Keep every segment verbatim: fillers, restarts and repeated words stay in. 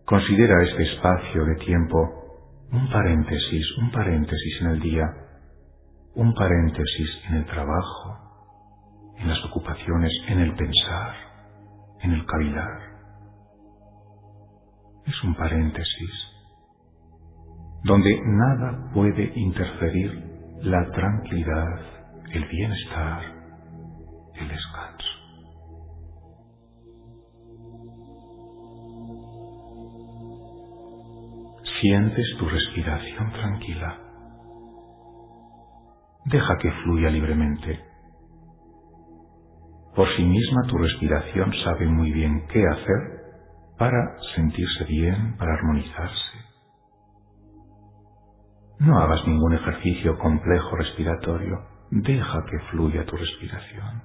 Considera este espacio de tiempo un paréntesis, un paréntesis en el día, un paréntesis en el trabajo, en las ocupaciones, en el pensar, en el cavilar. Es un paréntesis donde nada puede interferir la tranquilidad, el bienestar, el descanso. Sientes tu respiración tranquila. Deja que fluya libremente. Por sí misma tu respiración sabe muy bien qué hacer para sentirse bien, para armonizarse. No hagas ningún ejercicio complejo respiratorio. Deja que fluya tu respiración.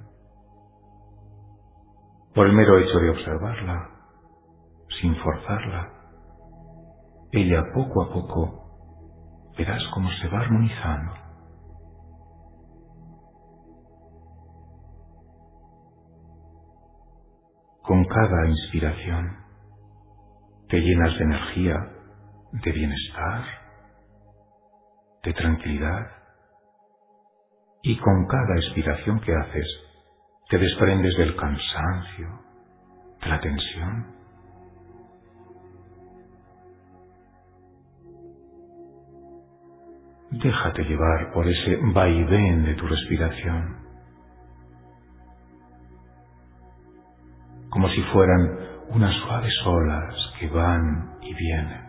Por el mero hecho de observarla, sin forzarla, ella poco a poco verás cómo se va armonizando. Con cada inspiración te llenas de energía, de bienestar, de tranquilidad, y con cada expiración que haces te desprendes del cansancio, de la tensión. Déjate llevar por ese vaivén de tu respiración, como si fueran unas suaves olas que van y vienen.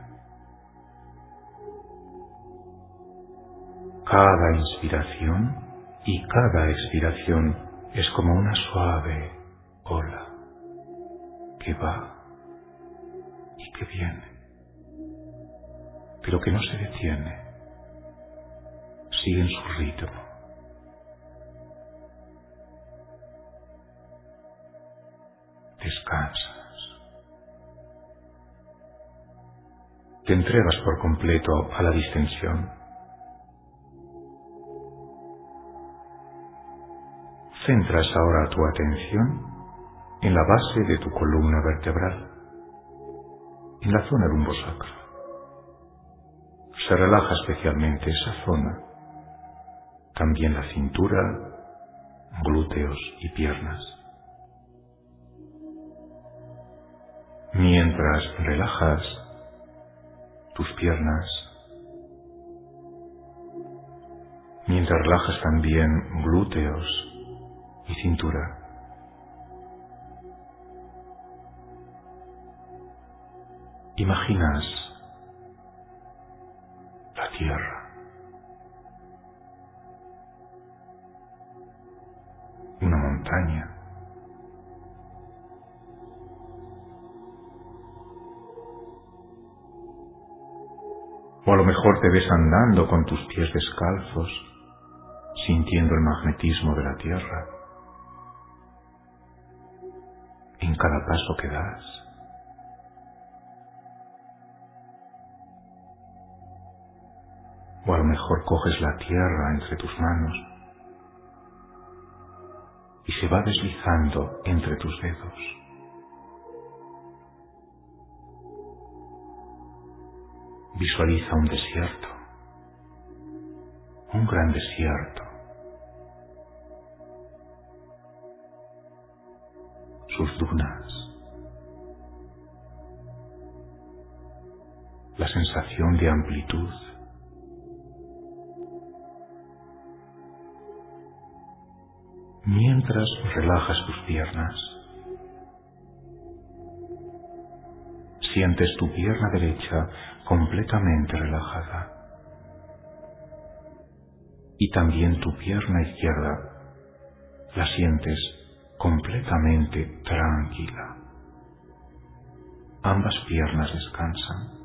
Cada inspiración y cada expiración es como una suave ola que va y que viene, pero que no se detiene, sigue en su ritmo. Descansas. Te entregas por completo a la distensión. Centras ahora tu atención en la base de tu columna vertebral, en la zona lumbosacra. Se relaja especialmente esa zona, también la cintura, glúteos y piernas. Mientras relajas tus piernas, mientras relajas también glúteos y cintura, imaginas la tierra, una montaña, o a lo mejor te ves andando con tus pies descalzos, sintiendo el magnetismo de la tierra en cada paso que das. O a lo mejor coges la tierra entre tus manos y se va deslizando entre tus dedos. Visualiza un desierto, un gran desierto. Sus dunas, la sensación de amplitud, mientras relajas tus piernas. Sientes tu pierna derecha completamente relajada y también tu pierna izquierda la sientes completamente tranquila. Ambas piernas descansan.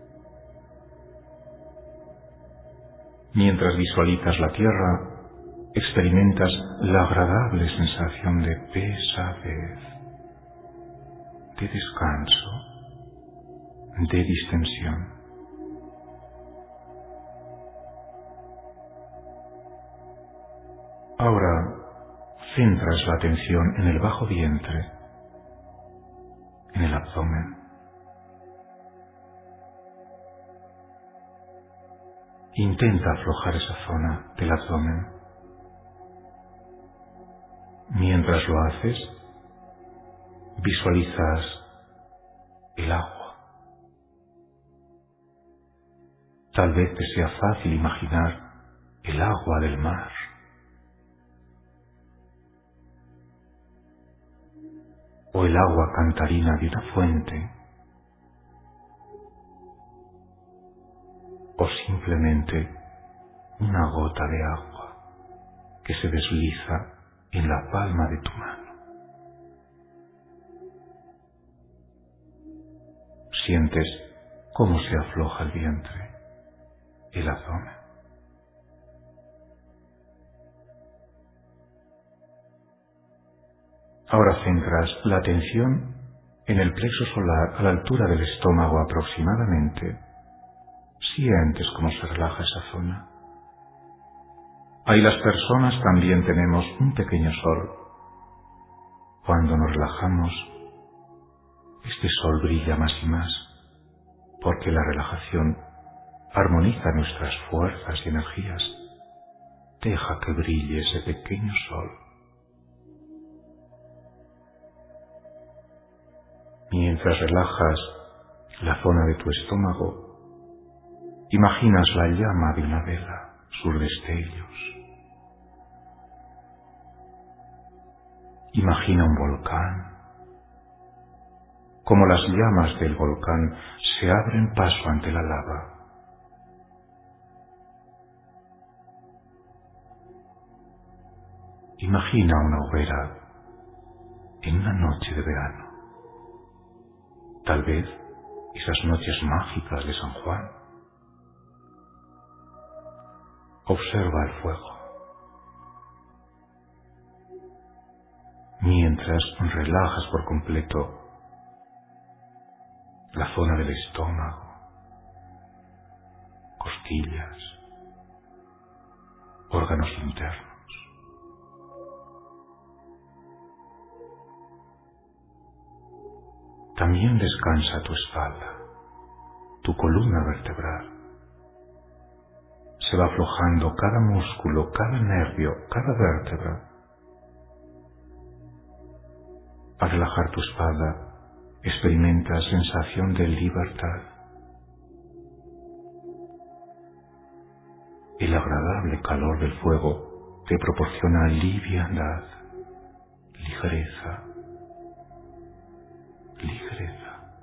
Mientras visualizas la tierra, experimentas la agradable sensación de pesadez, de descanso, de distensión. Ahora centras la atención en el bajo vientre, en el abdomen. Intenta aflojar esa zona del abdomen. Mientras lo haces, visualizas el agua. Tal vez te sea fácil imaginar el agua del mar. O el agua cantarina de una fuente. O simplemente una gota de agua que se desliza en la palma de tu mano. Sientes cómo se afloja el vientre, el abdomen. Ahora centras la atención en el plexo solar a la altura del estómago aproximadamente. Sientes cómo se relaja esa zona. Ahí las personas también tenemos un pequeño sol. Cuando nos relajamos, este sol brilla más y más, porque la relajación armoniza nuestras fuerzas y energías. Deja que brille ese pequeño sol. Mientras relajas la zona de tu estómago, imaginas la llama de una vela, sus destellos. Imagina un volcán, como las llamas del volcán se abren paso ante la lava. Imagina una hoguera en una noche de verano. Tal vez esas noches mágicas de San Juan. Observa el fuego. Mientras relajas por completo la zona del estómago, costillas, órganos internos. También descansa tu espalda, tu columna vertebral. Se va aflojando cada músculo, cada nervio, cada vértebra. Al relajar tu espalda, experimentas sensación de libertad. El agradable calor del fuego te proporciona liviandad, ligereza, ligereza.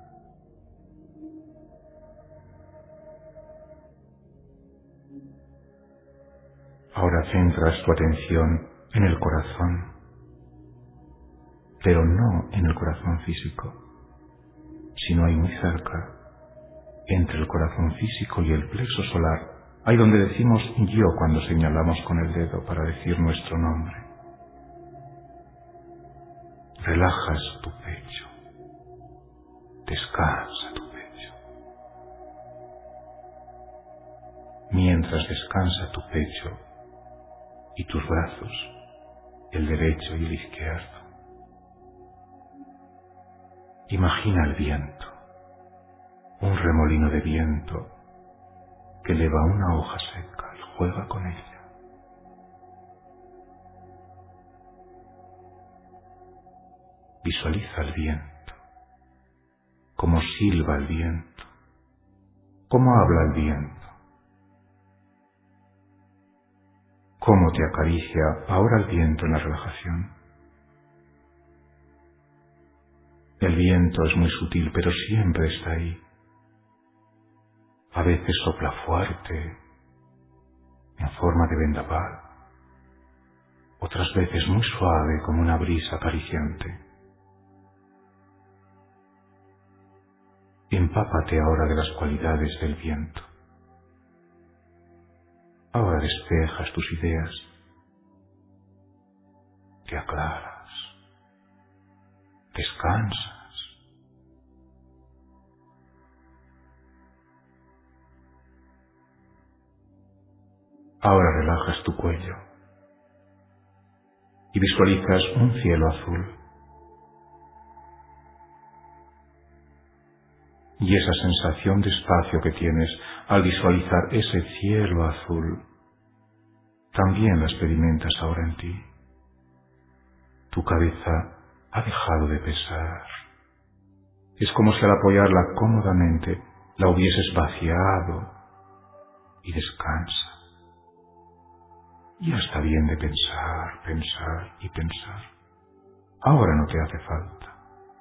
Ahora centras tu atención en el corazón, pero no en el corazón físico, sino ahí muy cerca, entre el corazón físico y el plexo solar, ahí donde decimos yo cuando señalamos con el dedo para decir nuestro nombre. Relajas tu pecho, descansa tu pecho. Mientras descansa tu pecho y tus brazos, el derecho y el izquierdo, imagina el viento, un remolino de viento que eleva una hoja seca y juega con ella. Visualiza el viento, cómo silba el viento, cómo habla el viento, cómo te acaricia ahora el viento en la relajación. El viento es muy sutil, pero siempre está ahí. A veces sopla fuerte, en forma de vendaval, otras veces muy suave como una brisa acariciante. Empápate ahora de las cualidades del viento. Ahora despejas tus ideas, te aclaras, descansas. Ahora relajas tu cuello y visualizas un cielo azul. Y esa sensación de espacio que tienes al visualizar ese cielo azul, también la experimentas ahora en ti. Tu cabeza ha dejado de pesar. Es como si al apoyarla cómodamente la hubieses vaciado y descansa. Ya está bien de pensar, pensar y pensar. Ahora no te hace falta.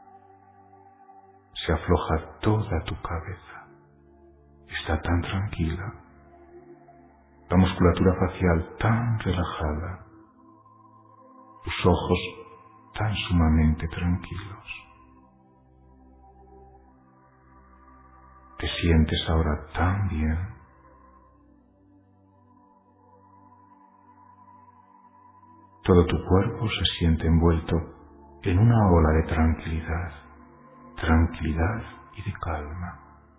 Se afloja toda tu cabeza. Está tan tranquila. La musculatura facial tan relajada. Tus ojos tan sumamente tranquilos. Te sientes ahora tan bien. Todo tu cuerpo se siente envuelto en una ola de tranquilidad, tranquilidad y de calma.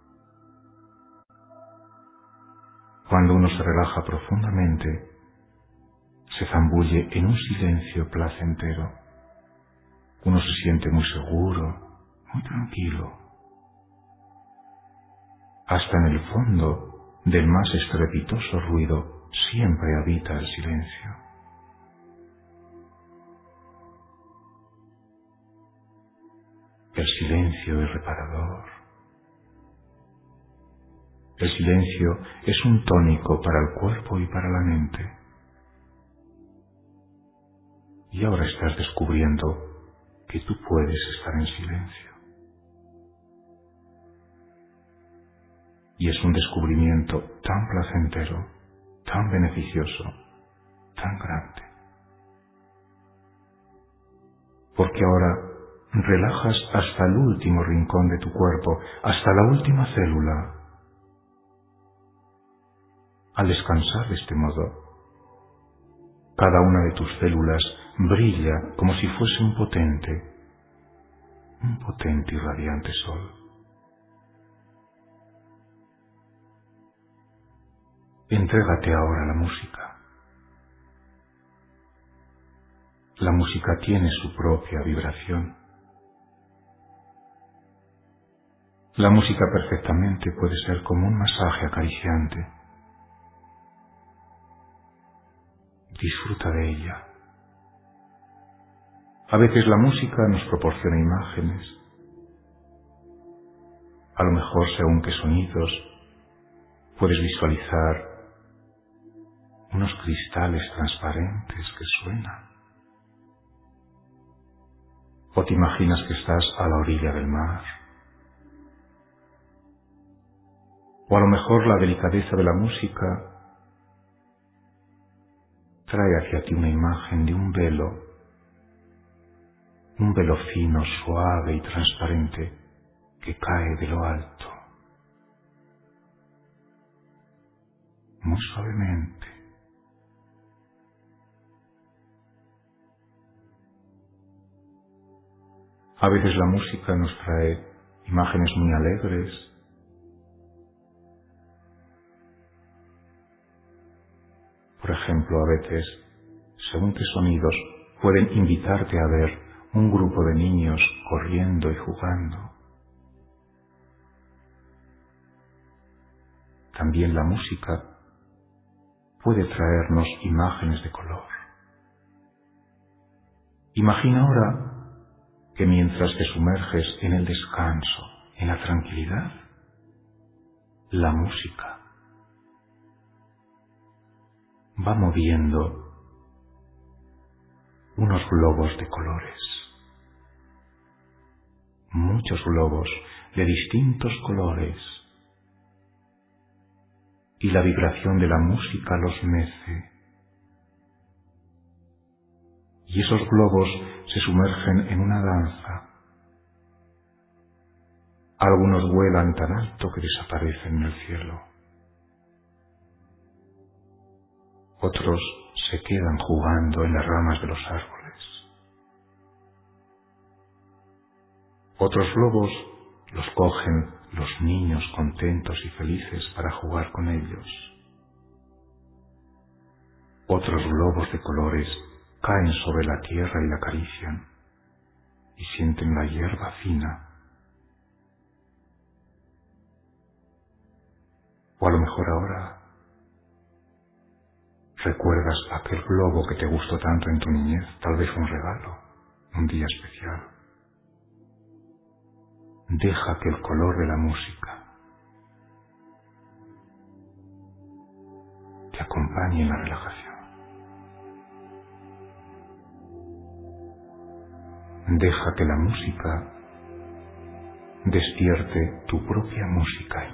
Cuando uno se relaja profundamente, se zambulle en un silencio placentero. Uno se siente muy seguro, muy tranquilo. Hasta en el fondo del más estrepitoso ruido siempre habita el silencio. El silencio es reparador. El silencio es un tónico para el cuerpo y para la mente. Y ahora estás descubriendo que tú puedes estar en silencio. Y es un descubrimiento tan placentero, tan beneficioso, tan grande. Porque ahora relajas hasta el último rincón de tu cuerpo, hasta la última célula. Al descansar de este modo, cada una de tus células brilla como si fuese un potente, un potente y radiante sol. Entrégate ahora a la música. La música tiene su propia vibración. La música perfectamente puede ser como un masaje acariciante. Disfruta de ella. A veces la música nos proporciona imágenes. A lo mejor, según qué sonidos, puedes visualizar unos cristales transparentes que suenan. O te imaginas que estás a la orilla del mar. O a lo mejor la delicadeza de la música trae hacia ti una imagen de un velo, un velo fino, suave y transparente que cae de lo alto, muy suavemente. A veces la música nos trae imágenes muy alegres. Por ejemplo, a veces, según qué sonidos, pueden invitarte a ver un grupo de niños corriendo y jugando. También la música puede traernos imágenes de color. Imagina ahora que mientras te sumerges en el descanso, en la tranquilidad, la música va moviendo unos globos de colores, muchos globos de distintos colores, y la vibración de la música los mece. Y esos globos se sumergen en una danza. Algunos vuelan tan alto que desaparecen en el cielo. Otros se quedan jugando en las ramas de los árboles. Otros globos los cogen los niños contentos y felices para jugar con ellos. Otros globos de colores caen sobre la tierra y la acarician y sienten la hierba fina. O a lo mejor ahora recuerdas aquel globo que te gustó tanto en tu niñez, tal vez un regalo, un día especial. Deja que el color de la música te acompañe en la relajación. Deja que la música despierte tu propia música